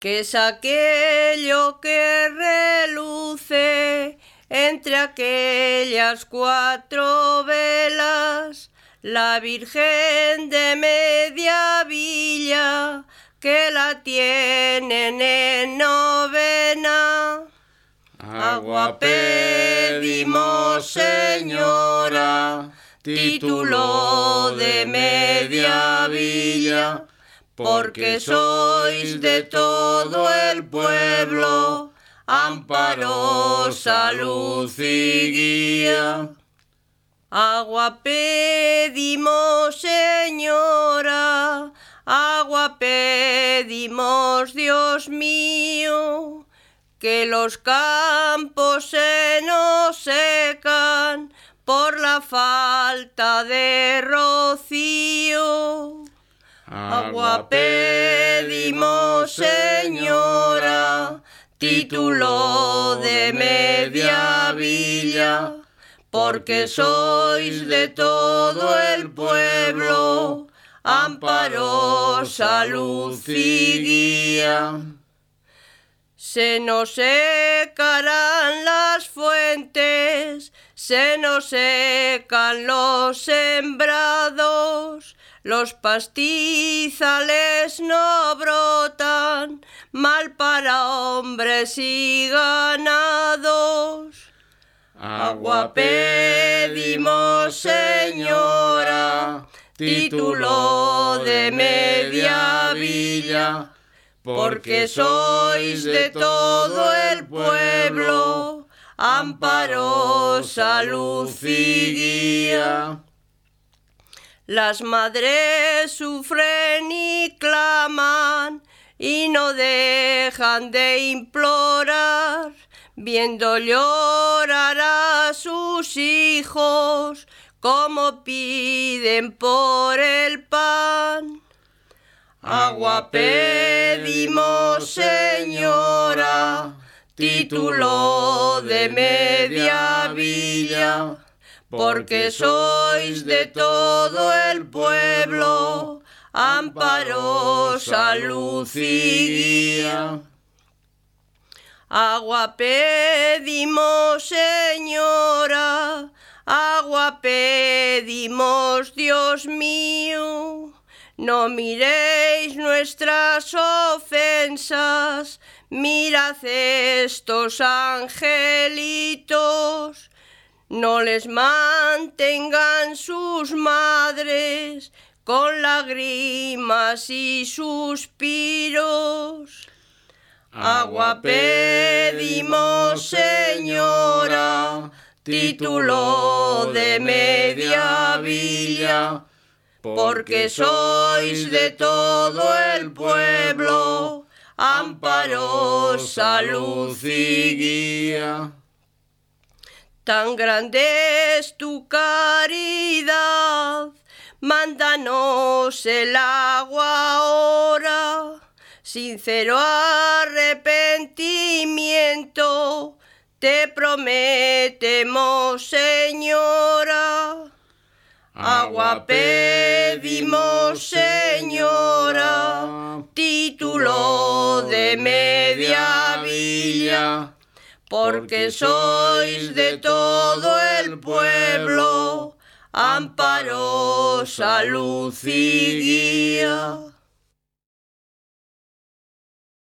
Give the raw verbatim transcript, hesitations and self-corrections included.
¿Qué es aquello que reluce entre aquellas cuatro velas? La Virgen de Media Villa, que la tienen en novena. Agua pedimos, señora, título de Media Villa, porque sois de todo el pueblo, amparo, salud y guía. Agua pedimos, señora, agua pedimos, Dios mío, que los campos se nos secan por la falta de rocío. Agua pedimos, señora, título de Media Villa, porque sois de todo el pueblo, amparo, salud y guía. Se nos secarán las fuentes, se nos secan los sembrados, los pastizales no brotan, mal para hombres y ganados. Agua pedimos, señora, título de Media Villa, porque sois de todo el pueblo, amparo, salud y guía. Las madres sufren y claman y no dejan de implorar, viendo llorar a sus hijos como piden por el pan. Agua pedimos, señora, título de Media Villa, porque sois de todo el pueblo, amparo, salud y guía. Agua pedimos, señora, agua pedimos, Dios mío. No miréis nuestras ofensas, mirad estos angelitos. No les mantengan sus madres con lágrimas y suspiros. Agua pedimos, señora, título de Media Villa, porque sois de todo el pueblo, amparo, salud y guía. Tan grande es tu caridad, mándanos el agua ahora. Sincero arrepentimiento te prometemos, señora. Agua pedimos, señora, título de Media Villa, porque sois de todo el pueblo, amparo, salud y guía.